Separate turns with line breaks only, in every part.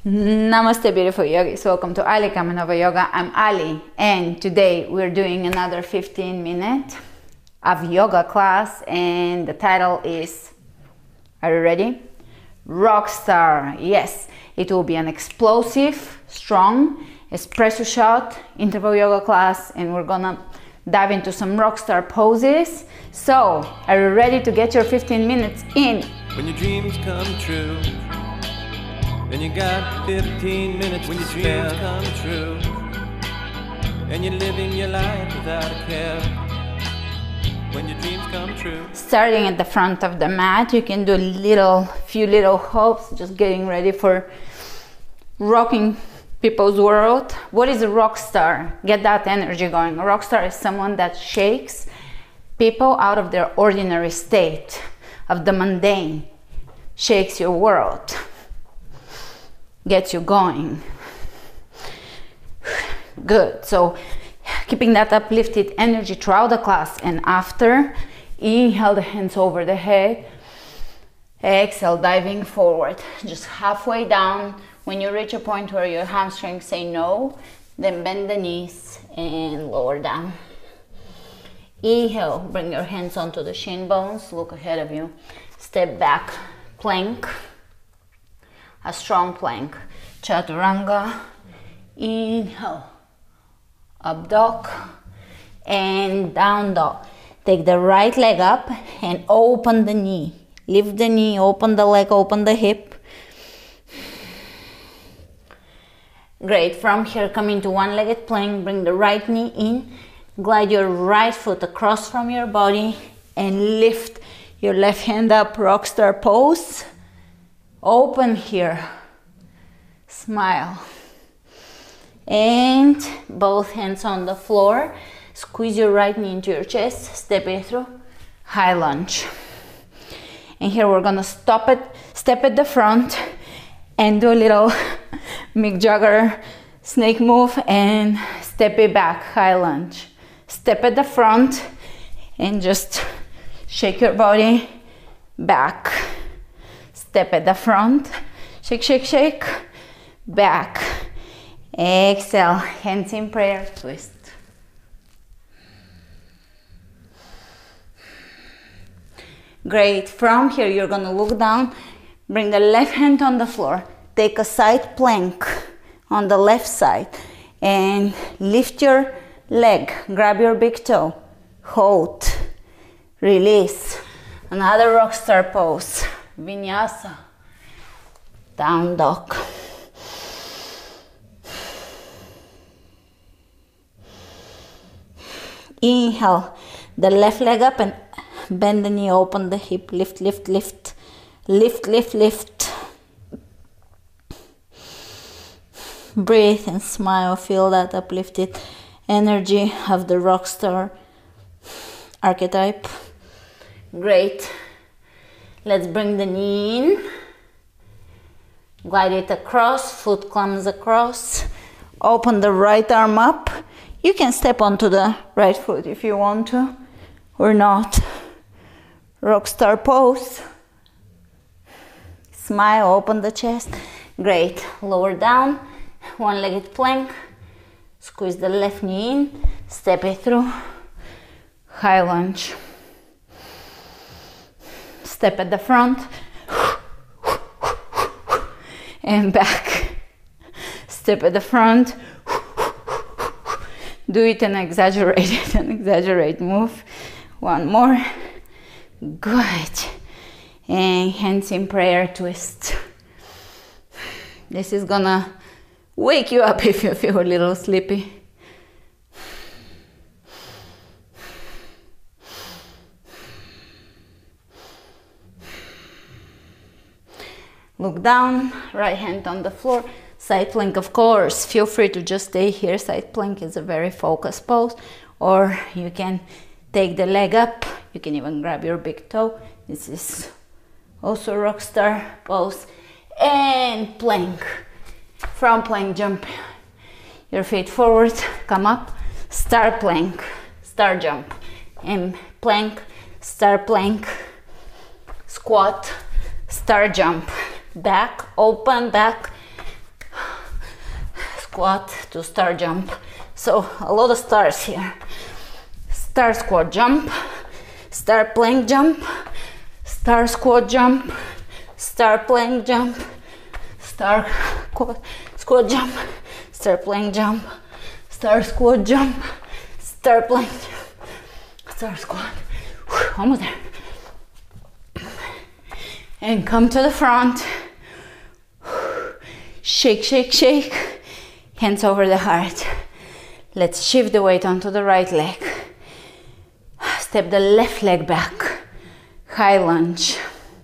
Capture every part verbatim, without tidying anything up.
Namaste, beautiful yogis. Welcome to Ali Kamanova Yoga. I'm Ali, and today we're doing another fifteen minute of yoga class, and the title is, are you ready? Rockstar. Yes, it will be an explosive, strong espresso shot interval yoga class, and we're gonna dive into some rockstar poses. So, are you ready to get your fifteen minutes in?
When your dreams come true, and you got fifteen minutes when your dreams come true, and you're living your life without a care. When your dreams come true.
Starting at the front of the mat, you can do a little, few little hops, just getting ready for rocking people's world. What is a rock star? Get that energy going. A rock star is someone that shakes people out of their ordinary state, of the mundane, shakes your world, gets you going. Good. So keeping that uplifted energy throughout the class, and after, inhale the hands over the head, exhale, diving forward, just halfway down. When you reach a point where your hamstrings say no, then bend the knees and lower down. Inhale, bring your hands onto the shin bones, look ahead of you, step back, plank, a strong plank, chaturanga. Inhale, up dog and down dog. Take the right leg up and open the knee. Lift the knee, open the leg, open the hip. Great. From here, come into one-legged plank. Bring the right knee in. Glide your right foot across from your body and lift your left hand up, rockstar pose. Open here. Smile. And both hands on the floor. Squeeze your right knee into your chest. Step it through. High lunge. And here we're gonna stop it, step at the front and do a little Mick Jagger snake move and step it back, high lunge. Step at the front and just shake your body back. Step at the front, shake, shake, shake, back. Exhale, hands in prayer, twist. Great. From here, you're gonna look down, bring the left hand on the floor, take a side plank on the left side, and lift your leg, grab your big toe, hold, release. Another rockstar pose, vinyasa, down dog. Inhale, the left leg up and bend the knee, open the hip, lift, lift, lift, lift, lift, lift. Breathe and smile, feel that uplifted energy of the rockstar archetype. Great. Let's bring the knee in, glide it across, foot comes across, open the right arm up. You can step onto the right foot if you want to or not. Rockstar pose. Smile, open the chest. Great. Lower down, one-legged plank. Squeeze the left knee in, step it through. High lunge. Step at the front and back. Step at the front. Do it and exaggerate it and exaggerate. Move. One more. Good. And hands in prayer, twist. This is gonna wake you up if you feel a little sleepy. Look down, right hand on the floor. Side plank, of course, feel free to just stay here. Side plank is a very focused pose, or you can take the leg up. You can even grab your big toe. This is also rockstar pose. And plank. From plank, jump your feet forward, come up, star plank, star jump, and plank, star plank, squat, star jump, back, open, back, squat to star jump. So a lot of stars here. Star squat jump, star plank jump, star squat jump, star plank jump, star squat, squat jump, star plank jump, star squat jump, star plank jump, star squat. Whew, almost there. And come to the front. Shake, shake, shake. Hands over the heart. Let's shift the weight onto the right leg. Step the left leg back. High lunge.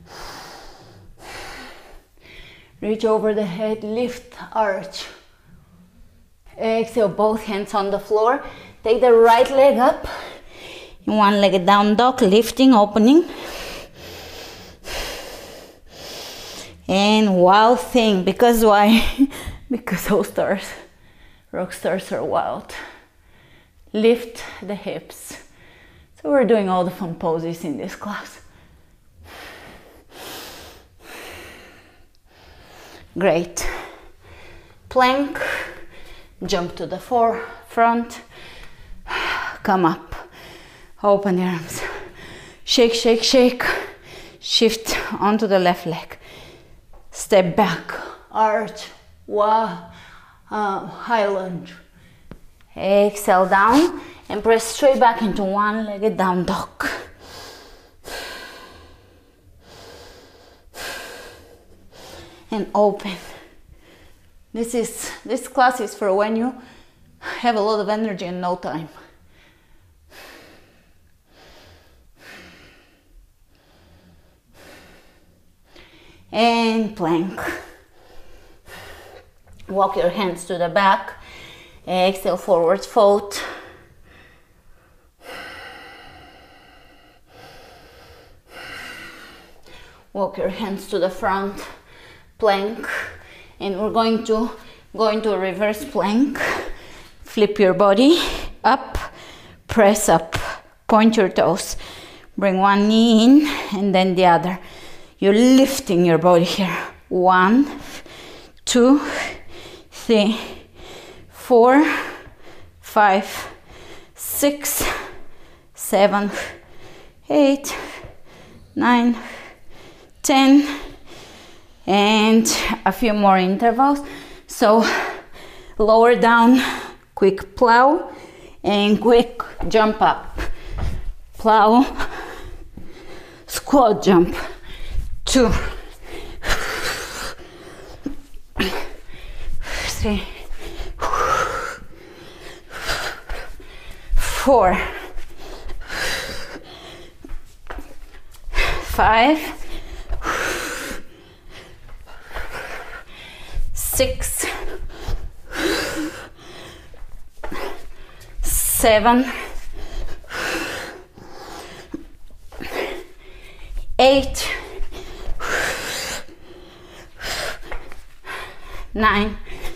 Reach over the head, lift, arch. Exhale, both hands on the floor. Take the right leg up. In one-legged down dog, lifting, opening. And wild thing, because why? Because those stars, rock stars are wild. Lift the hips. So we're doing all the fun poses in this class. Great. Plank, jump to the forefront, come up, open the arms, shake, shake, shake, shift onto the left leg, step back, arch, wow, uh, high lunge, exhale down and press straight back into one-legged down dog. And open. This is this class is for when you have a lot of energy and no time. And plank. Walk your hands to the back. Exhale, forward fold. Walk your hands to the front. Plank, and we're going to go into a reverse plank. Flip your body up, press up, point your toes, bring one knee in and then the other. You're lifting your body here. One, two, three, four, five, six, seven, eight, nine, ten. And a few more intervals. So lower down, quick plow and quick jump up. Plow, squat jump. Two, three, four, five, six, seven, eight, nine,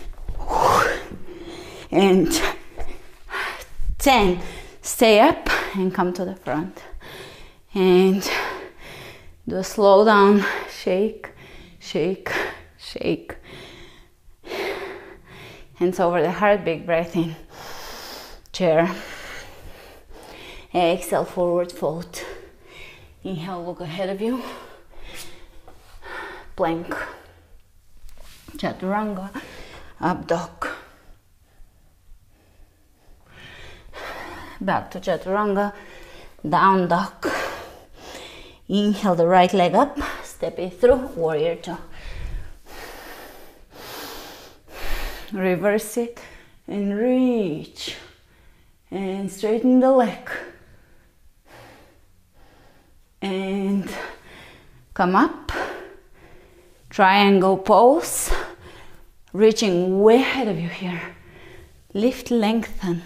and ten. Stay up and come to the front. And do a slow down, shake, shake, shake. Hands over the heart, big breath in. Chair. Exhale, forward fold. Inhale, look ahead of you. Plank. Chaturanga, up dog. Back to Chaturanga, down dog. Inhale the right leg up, step it through, warrior two. Reverse it and reach and straighten the leg and come up, triangle pose, reaching way ahead of you here. Lift, lengthen,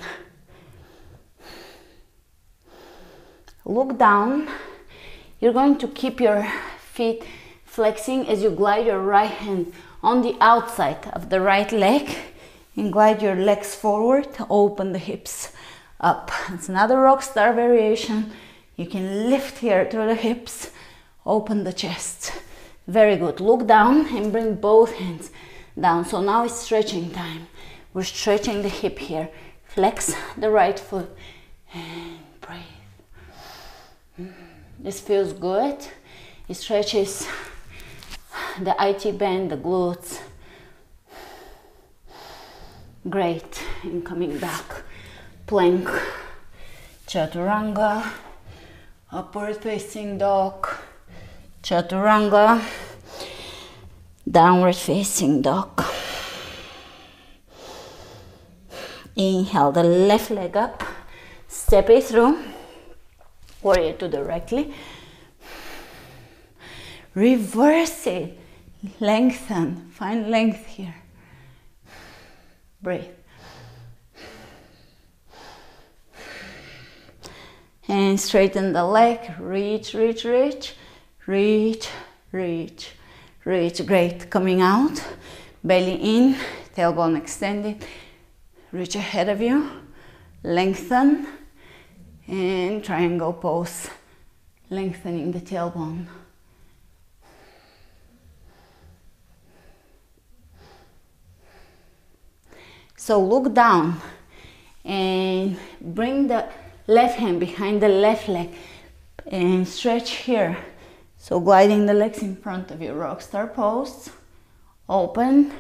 look down. You're going to keep your feet flexing as you glide your right hand on the outside of the right leg and glide your legs forward, open the hips up. It's another rock star variation. You can lift here through the hips, open the chest. Very good. Look down and bring both hands down. So now it's stretching time. We're stretching the hip here. Flex the right foot and breathe. This feels good. It stretches the I T band, the glutes. Great. And coming back, plank, chaturanga, upward facing dog, chaturanga, downward facing dog. Inhale the left leg up, step it through, warrior two directly. Reverse it, lengthen, find length here. Breathe. And straighten the leg, reach, reach, reach, reach, reach, reach. Great, coming out, belly in, tailbone extended. Reach ahead of you, lengthen, and triangle pose, lengthening the tailbone. So look down and bring the left hand behind the left leg and stretch here. So gliding the legs in front of you, rockstar pose, open.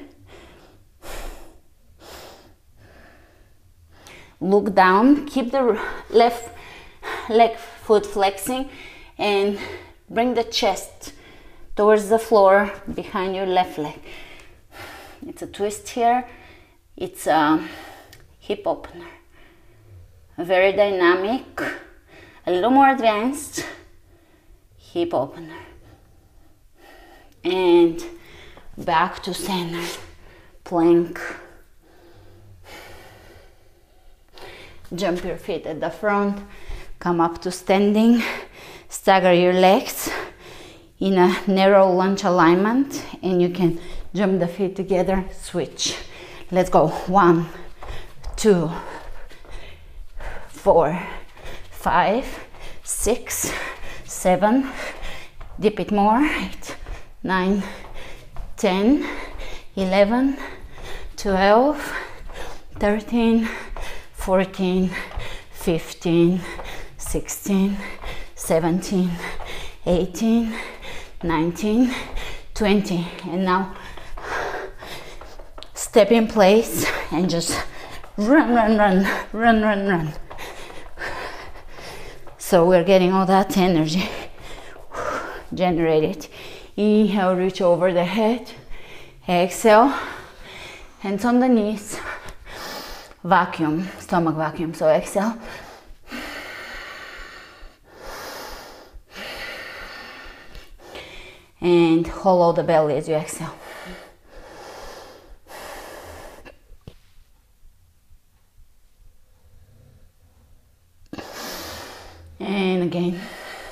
Look down, keep the left leg foot flexing and bring the chest towards the floor behind your left leg. It's a twist here. It's a hip opener. Very dynamic, a little more advanced hip opener. And back to center, plank. Jump your feet at the front, come up to standing, stagger your legs in a narrow lunge alignment, and you can jump the feet together, switch. Let's go. One, two, four, five, six, seven, dip it more, eight, nine, ten, eleven, twelve, thirteen, fourteen, fifteen, sixteen, seventeen, eighteen, nineteen, twenty. And now step in place and just run, run, run, run, run, run. So we're getting all that energy generated. Inhale, reach over the head. Exhale, hands on the knees. Vacuum, stomach vacuum. So exhale. And hollow the belly as you exhale. And again.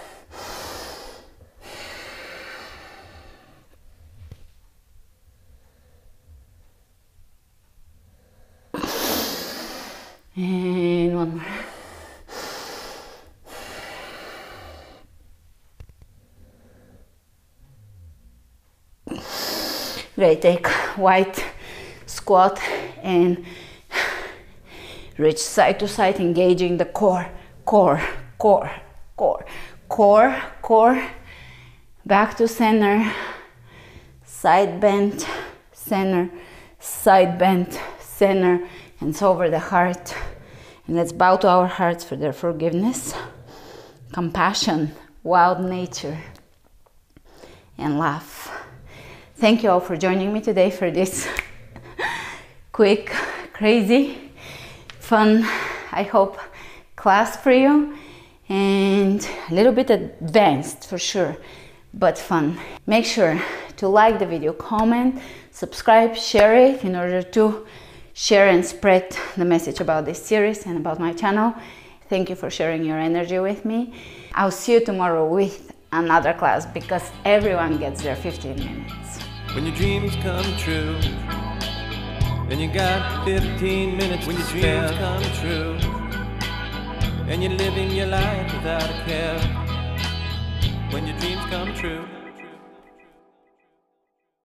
And one more. Great, take wide squat and reach side to side, engaging the core, core, core, core, core, core, back to center, side bend, center, side bend, center, hands over the heart. And let's bow to our hearts for their forgiveness, compassion, wild nature, and laugh. Thank you all for joining me today for this quick, crazy, fun, I hope, class for you. And a little bit advanced for sure, but fun. Make sure to like the video, comment, subscribe, share it in order to share and spread the message about this series and about my channel. Thank you for sharing your energy with me. I'll see you tomorrow with another class because everyone gets their fifteen minutes.
When your dreams come true, and you got fifteen minutes when your dreams come true, and you're living your life without a care. When your dreams come true.